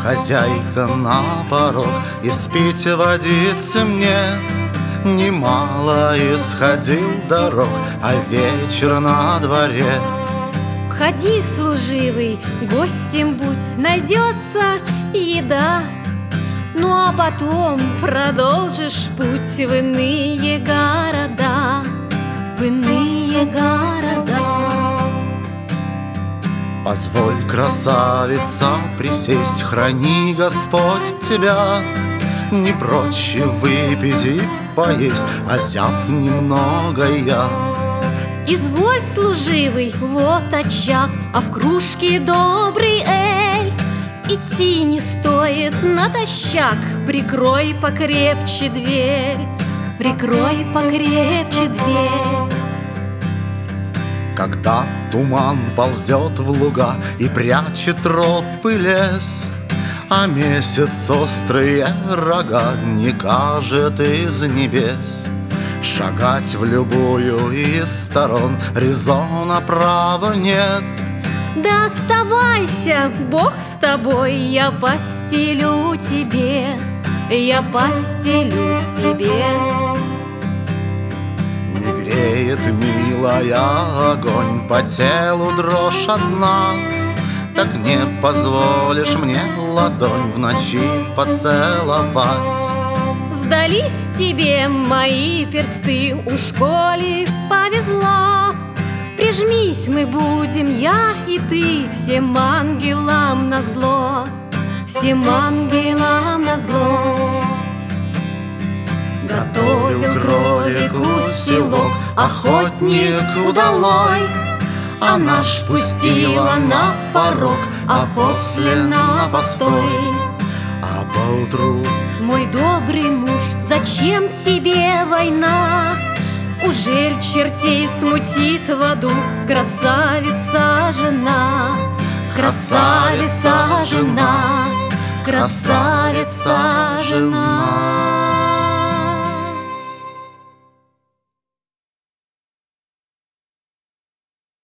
хозяйка на порог, испить водицы мне. Немало исходил дорог, а вечер на дворе. Входи, служивый, гостем будь, найдется еда. Ну а потом продолжишь путь в иные города, в иные города. Позволь, красавица, присесть, храни Господь тебя. Не прочь выпить и поесть, озяб немного я. Изволь, служивый, вот очаг, а в кружке добрый эль. Идти не стоит натощак, прикрой покрепче дверь, прикрой покрепче дверь. Когда туман ползет в луга и прячет тропы лес, а месяц острые рога не кажет из небес, шагать в любую из сторон резона права нет. Да оставайся, Бог с тобой, я постелю тебе, я постелю тебе. Не греет, милая, огонь, по телу дрожь одна. Так не позволишь мне ладонь в ночи поцеловать. Сдались тебе мои персты, уж коли повезло. Прижмись мы будем, я и ты, всем ангелам назло, всем ангелам назло. Готовил кролику селок охотник удалой. Она ж пустила на порог, а после на постой. А поутру: мой добрый муж, зачем тебе война? Ужель чертей смутит в аду красавица жена? Красавица жена, красавица жена.